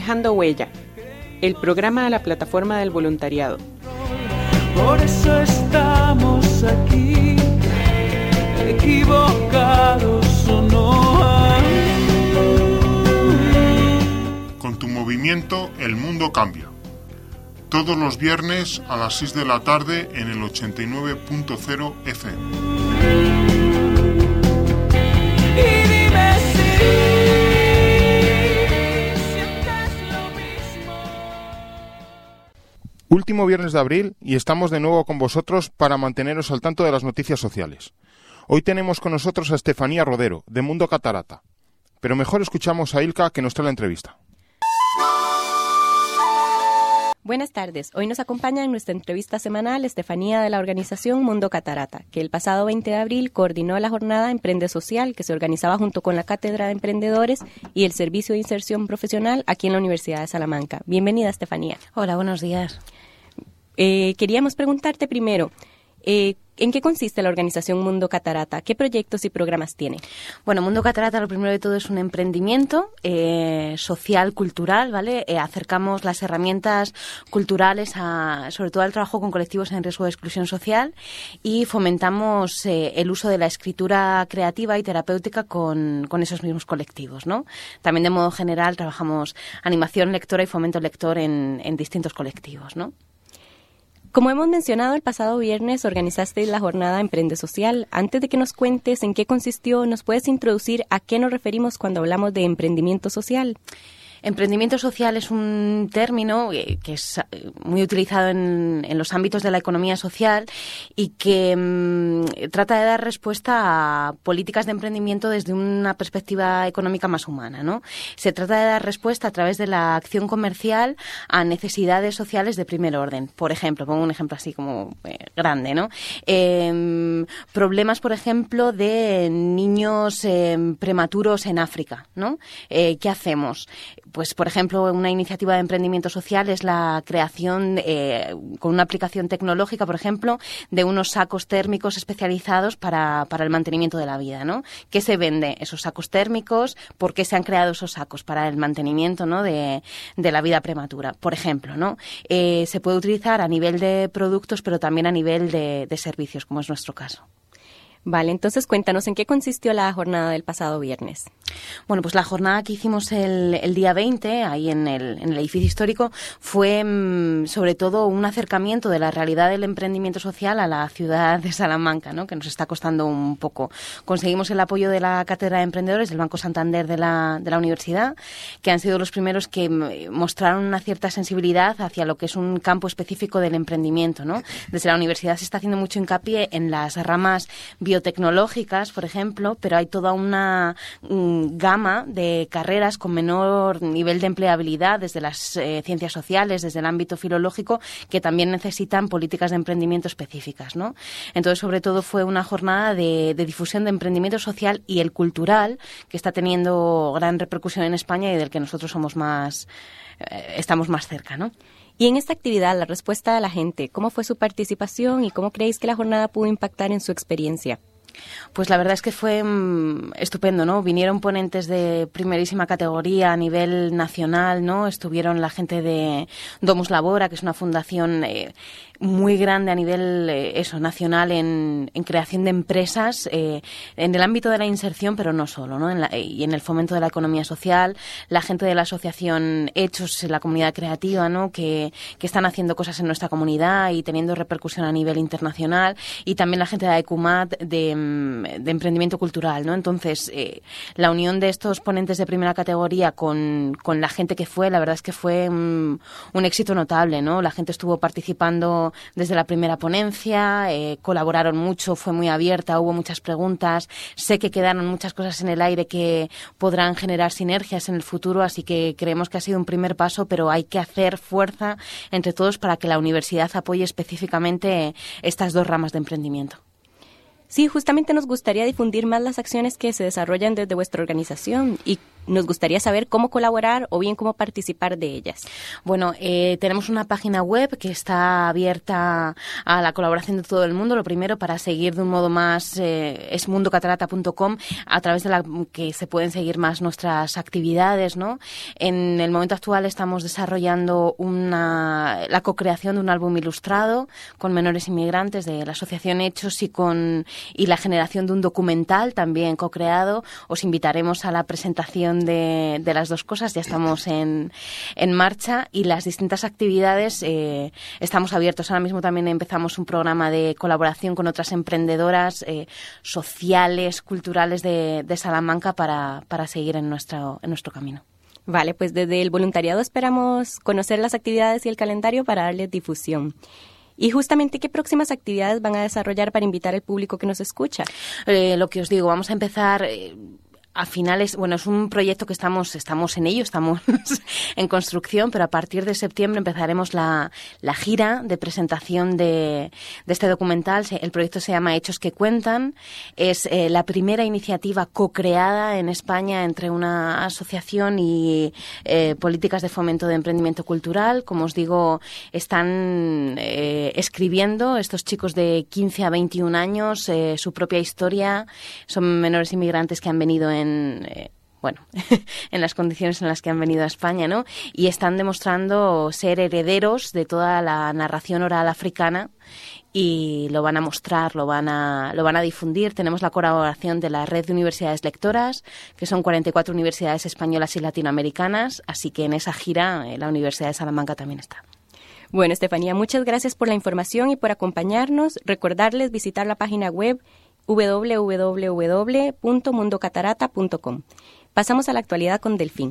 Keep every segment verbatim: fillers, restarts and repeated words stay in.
Dejando Huella, el programa de la plataforma del voluntariado. Por eso estamos aquí, equivocados o no. Con tu movimiento el mundo cambia. Todos los viernes a las seis de la tarde en el ochenta y nueve punto cero F M. Y dime si sientes lo mismo. Último viernes de abril y estamos de nuevo con vosotros para manteneros al tanto de las noticias sociales. Hoy tenemos con nosotros a Estefanía Rodero, de Mundo Catarata. Pero mejor escuchamos a Ilka, que nos trae la entrevista. Buenas tardes. Hoy nos acompaña en nuestra entrevista semanal Estefanía de la organización Mundo Catarata, que el pasado veinte de abril coordinó la jornada Emprende Social, que se organizaba junto con la Cátedra de Emprendedores y el Servicio de Inserción Profesional aquí en la Universidad de Salamanca. Bienvenida, Estefanía. Hola, buenos días. Eh, queríamos preguntarte primero, eh, ¿en qué consiste la organización Mundo Catarata? ¿Qué proyectos y programas tiene? Bueno, Mundo Catarata, lo primero de todo, es un emprendimiento eh, social, cultural, ¿vale? Eh, acercamos las herramientas culturales, a, sobre todo al trabajo con colectivos en riesgo de exclusión social, y fomentamos eh, el uso de la escritura creativa y terapéutica con, con esos mismos colectivos, ¿no? También, de modo general, trabajamos animación lectora y fomento lector en, en distintos colectivos, ¿no? Como hemos mencionado, el pasado viernes organizaste la jornada Emprende Social. Antes de que nos cuentes en qué consistió, ¿nos puedes introducir a qué nos referimos cuando hablamos de emprendimiento social? Emprendimiento social es un término que es muy utilizado en, en los ámbitos de la economía social y que mmm, trata de dar respuesta a políticas de emprendimiento desde una perspectiva económica más humana, ¿no? Se trata de dar respuesta a través de la acción comercial a necesidades sociales de primer orden. Por ejemplo, pongo un ejemplo así como eh, grande, ¿no? Eh, problemas, por ejemplo, de niños eh, prematuros en África, ¿no? Eh, ¿Qué hacemos? Pues, por ejemplo, una iniciativa de emprendimiento social es la creación, eh, con una aplicación tecnológica, por ejemplo, de unos sacos térmicos especializados para, para el mantenimiento de la vida, ¿no? ¿Qué se vende? Esos sacos térmicos, ¿por qué se han creado esos sacos? Para el mantenimiento, ¿no? de, de la vida prematura, por ejemplo, ¿no? Eh, se puede utilizar a nivel de productos, pero también a nivel de, de servicios, como es nuestro caso. Vale, entonces cuéntanos, ¿en qué consistió la jornada del pasado viernes? Bueno, pues la jornada que hicimos el, el día veinte, ahí en el, en el edificio histórico, fue mmm, sobre todo un acercamiento de la realidad del emprendimiento social a la ciudad de Salamanca, ¿no? Que nos está costando un poco. Conseguimos el apoyo de la Cátedra de Emprendedores del Banco Santander de la, de la universidad, que han sido los primeros que mostraron una cierta sensibilidad hacia lo que es un campo específico del emprendimiento, ¿no? Desde la universidad se está haciendo mucho hincapié en las ramas biotecnológicas, por ejemplo, pero hay toda una mm, gama de carreras con menor nivel de empleabilidad, desde las eh, ciencias sociales, desde el ámbito filológico, que también necesitan políticas de emprendimiento específicas, ¿no? Entonces, sobre todo, fue una jornada de, de difusión de emprendimiento social y el cultural, que está teniendo gran repercusión en España y del que nosotros somos más, eh, estamos más cerca, ¿no? Y en esta actividad, la respuesta de la gente, ¿cómo fue su participación y cómo creéis que la jornada pudo impactar en su experiencia? Pues la verdad es que fue mmm, estupendo, ¿no? Vinieron ponentes de primerísima categoría a nivel nacional, ¿no? Estuvieron la gente de Domus Labora, que es una fundación eh, muy grande a nivel eh, eso nacional en, en creación de empresas eh, en el ámbito de la inserción, pero no solo, ¿no? En la, y en el fomento de la economía social, la gente de la asociación Hechos, la comunidad creativa, ¿no? Que, que están haciendo cosas en nuestra comunidad y teniendo repercusión a nivel internacional, y también la gente de AECUMAT de de emprendimiento cultural, ¿no? Entonces, eh, la unión de estos ponentes de primera categoría con, con la gente que fue, la verdad es que fue un, un éxito notable, ¿no? La gente estuvo participando desde la primera ponencia, eh, colaboraron mucho, fue muy abierta, hubo muchas preguntas, sé que quedaron muchas cosas en el aire que podrán generar sinergias en el futuro, así que creemos que ha sido un primer paso, pero hay que hacer fuerza entre todos para que la universidad apoye específicamente estas dos ramas de emprendimiento. Sí, justamente nos gustaría difundir más las acciones que se desarrollan desde vuestra organización. ¿Y nos gustaría saber cómo colaborar o bien cómo participar de ellas. Bueno, eh, tenemos una página web que está abierta a la colaboración de todo el mundo. Lo primero, para seguir de un modo más, eh, es mundo catarata punto com, a través de la que se pueden seguir más nuestras actividades, ¿no? En el momento actual estamos desarrollando una, la co-creación de un álbum ilustrado con menores inmigrantes de la Asociación Hechos y, con, y la generación de un documental también co-creado. Os invitaremos a la presentación de, de las dos cosas. Ya estamos en, en marcha y las distintas actividades eh, estamos abiertos. Ahora mismo también empezamos un programa de colaboración con otras emprendedoras eh, sociales, culturales de, de Salamanca para, para seguir en nuestro, en nuestro camino. Vale, pues desde el voluntariado esperamos conocer las actividades y el calendario para darles difusión. Y justamente, ¿qué próximas actividades van a desarrollar para invitar al público que nos escucha? Eh, lo que os digo, vamos a empezar... Eh, A finales, bueno, es un proyecto que estamos estamos en ello, estamos en construcción, pero a partir de septiembre empezaremos la, la gira de presentación de, de este documental. El proyecto se llama Hechos que Cuentan. Es eh, la primera iniciativa co-creada en España entre una asociación y eh, políticas de fomento de emprendimiento cultural. Como os digo, están eh, escribiendo estos chicos de quince a veintiún años eh, su propia historia. Son menores inmigrantes que han venido en En, eh, bueno, en las condiciones en las que han venido a España, ¿no? Y están demostrando ser herederos de toda la narración oral africana y lo van a mostrar, lo van a, lo van a difundir. Tenemos la colaboración de la Red de Universidades Lectoras, que son cuarenta y cuatro universidades españolas y latinoamericanas, así que en esa gira eh, la Universidad de Salamanca también está. Bueno, Estefanía, muchas gracias por la información y por acompañarnos. Recordarles visitar la página web doble u doble u doble u punto mundo catarata punto com. Pasamos a la actualidad con Delfín.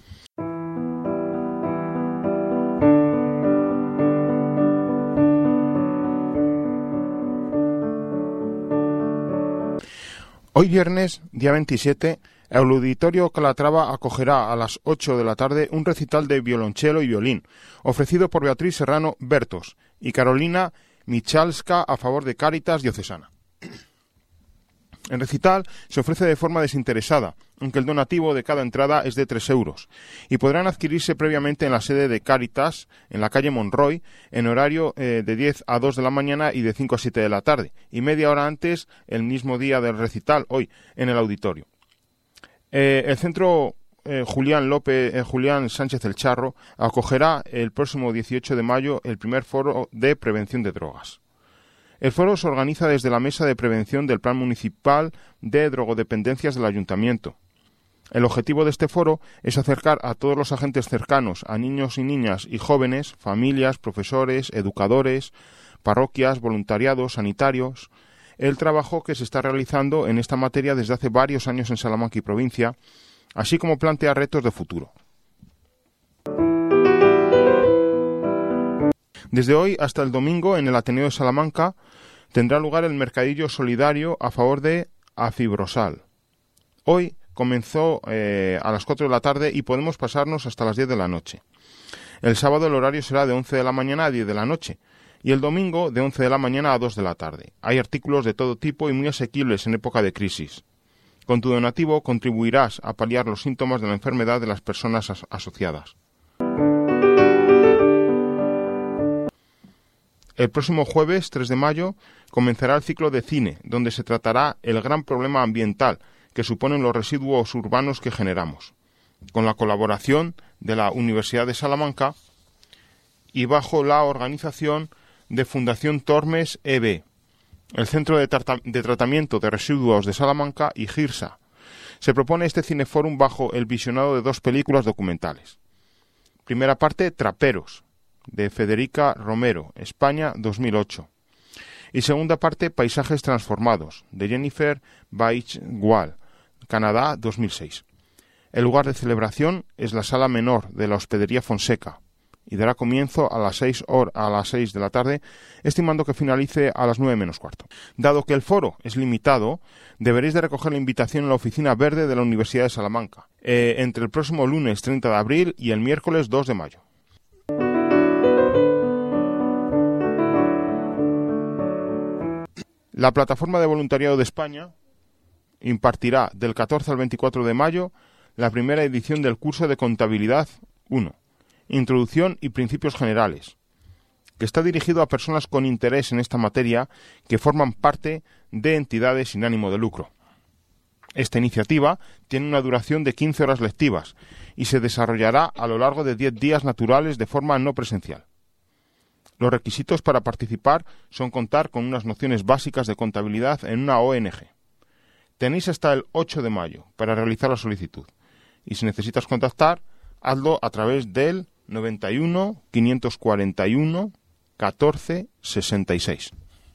Hoy viernes, día veintisiete, el Auditorio Calatrava acogerá a las ocho de la tarde un recital de violonchelo y violín, ofrecido por Beatriz Serrano Bertos y Carolina Michalska a favor de Cáritas Diocesana. El recital se ofrece de forma desinteresada, aunque el donativo de cada entrada es de tres euros, y podrán adquirirse previamente en la sede de Cáritas, en la calle Monroy, en horario eh, de diez a dos de la mañana y de cinco a siete de la tarde, y media hora antes, el mismo día del recital, hoy, en el auditorio. Eh, el centro eh, Julián López, eh, Julián Sánchez El Charro acogerá el próximo dieciocho de mayo el primer foro de prevención de drogas. El foro se organiza desde la Mesa de Prevención del Plan Municipal de Drogodependencias del Ayuntamiento. El objetivo de este foro es acercar a todos los agentes cercanos, a niños y niñas y jóvenes, familias, profesores, educadores, parroquias, voluntariados, sanitarios, el trabajo que se está realizando en esta materia desde hace varios años en Salamanca y provincia, así como plantear retos de futuro. Desde hoy hasta el domingo, en el Ateneo de Salamanca, tendrá lugar el mercadillo solidario a favor de Afibrosal. Hoy comenzó eh, a las cuatro de la tarde y podemos pasarnos hasta las diez de la noche. El sábado el horario será de once de la mañana a diez de la noche y el domingo de once de la mañana a dos de la tarde. Hay artículos de todo tipo y muy asequibles en época de crisis. Con tu donativo contribuirás a paliar los síntomas de la enfermedad de las personas as- asociadas. El próximo jueves, tres de mayo, comenzará el ciclo de cine, donde se tratará el gran problema ambiental que suponen los residuos urbanos que generamos, con la colaboración de la Universidad de Salamanca y bajo la organización de Fundación Tormes E B, el Centro de, Trata- de Tratamiento de Residuos de Salamanca y GIRSA. Se propone este cineforum bajo el visionado de dos películas documentales. Primera parte, Traperos, de Federica Romero, España dos mil ocho. Y segunda parte, Paisajes transformados, de Jennifer Baich-Gual, Canadá dos mil seis. El lugar de celebración es la sala menor de la Hospedería Fonseca y dará comienzo a las seis hor- a las seis de la tarde, estimando que finalice a las nueve menos cuarto. Dado que el foro es limitado, deberéis de recoger la invitación en la oficina verde de la Universidad de Salamanca, eh, entre el próximo lunes treinta de abril y el miércoles dos de mayo. La Plataforma de Voluntariado de España impartirá del catorce al veinticuatro de mayo la primera edición del curso de Contabilidad uno, Introducción y Principios Generales, que está dirigido a personas con interés en esta materia que forman parte de entidades sin ánimo de lucro. Esta iniciativa tiene una duración de quince horas lectivas y se desarrollará a lo largo de diez días naturales de forma no presencial. Los requisitos para participar son contar con unas nociones básicas de contabilidad en una O N G. Tenéis hasta el ocho de mayo para realizar la solicitud y si necesitas contactar, hazlo a través del noventa y uno, quinientos cuarenta y uno, catorce, sesenta y seis.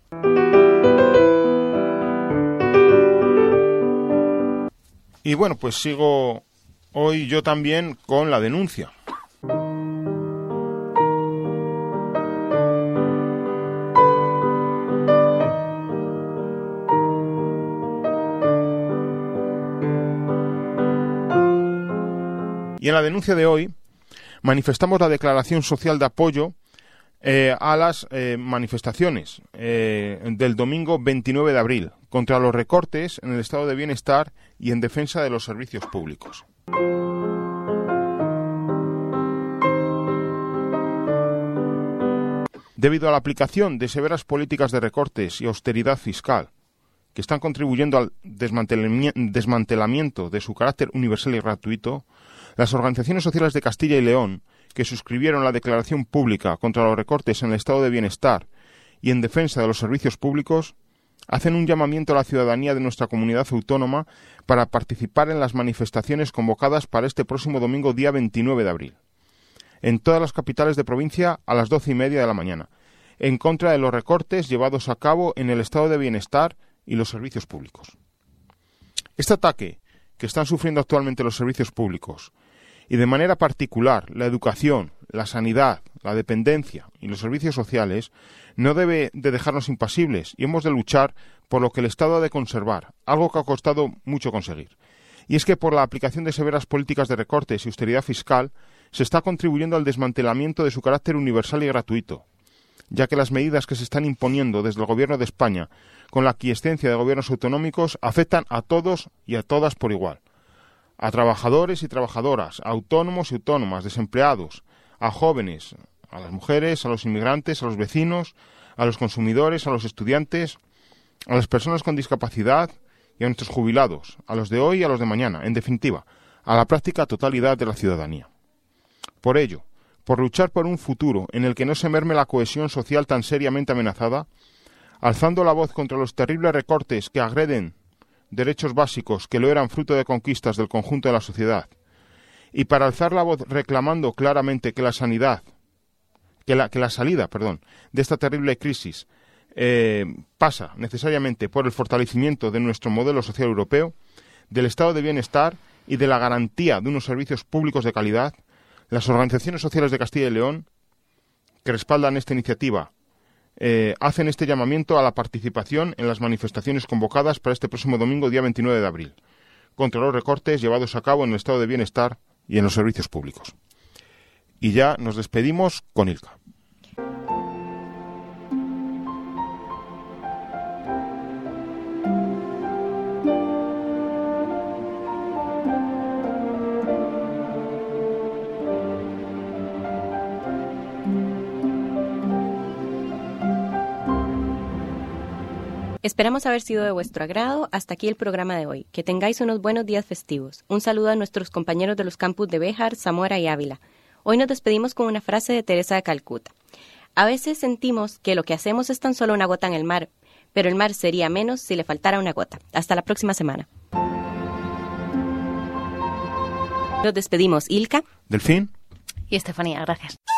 Y bueno, pues sigo hoy yo también con la denuncia. Y en la denuncia de hoy manifestamos la declaración social de apoyo eh, a las eh, manifestaciones eh, del domingo veintinueve de abril contra los recortes en el estado de bienestar y en defensa de los servicios públicos. Debido a la aplicación de severas políticas de recortes y austeridad fiscal que están contribuyendo al desmantelamiento de su carácter universal y gratuito, las organizaciones sociales de Castilla y León, que suscribieron la declaración pública contra los recortes en el estado de bienestar y en defensa de los servicios públicos, hacen un llamamiento a la ciudadanía de nuestra comunidad autónoma para participar en las manifestaciones convocadas para este próximo domingo día veintinueve de abril, en todas las capitales de provincia a las doce y media de la mañana, en contra de los recortes llevados a cabo en el estado de bienestar y los servicios públicos. Este ataque que están sufriendo actualmente los servicios públicos, y de manera particular la educación, la sanidad, la dependencia y los servicios sociales, no debe de dejarnos impasibles y hemos de luchar por lo que el Estado ha de conservar, algo que ha costado mucho conseguir. Y es que por la aplicación de severas políticas de recortes y austeridad fiscal se está contribuyendo al desmantelamiento de su carácter universal y gratuito, ya que las medidas que se están imponiendo desde el Gobierno de España con la aquiescencia de gobiernos autonómicos afectan a todos y a todas por igual. A trabajadores y trabajadoras, a autónomos y autónomas, desempleados, a jóvenes, a las mujeres, a los inmigrantes, a los vecinos, a los consumidores, a los estudiantes, a las personas con discapacidad y a nuestros jubilados, a los de hoy y a los de mañana, en definitiva, a la práctica totalidad de la ciudadanía. Por ello, por luchar por un futuro en el que no se merme la cohesión social tan seriamente amenazada, alzando la voz contra los terribles recortes que agreden derechos básicos que lo eran fruto de conquistas del conjunto de la sociedad, y para alzar la voz reclamando claramente que la sanidad, que la, que la salida, perdón, de esta terrible crisis eh, pasa necesariamente por el fortalecimiento de nuestro modelo social europeo, del estado de bienestar y de la garantía de unos servicios públicos de calidad, las organizaciones sociales de Castilla y León, que respaldan esta iniciativa, Eh, hacen este llamamiento a la participación en las manifestaciones convocadas para este próximo domingo, día veintinueve de abril, contra los recortes llevados a cabo en el estado de bienestar y en los servicios públicos. Y ya nos despedimos con Ilka. Esperamos haber sido de vuestro agrado. Hasta aquí el programa de hoy. Que tengáis unos buenos días festivos. Un saludo a nuestros compañeros de los campus de Béjar, Zamora y Ávila. Hoy nos despedimos con una frase de Teresa de Calcuta. A veces sentimos que lo que hacemos es tan solo una gota en el mar, pero el mar sería menos si le faltara una gota. Hasta la próxima semana. Nos despedimos, Ilka, Delfín y Estefanía. Gracias.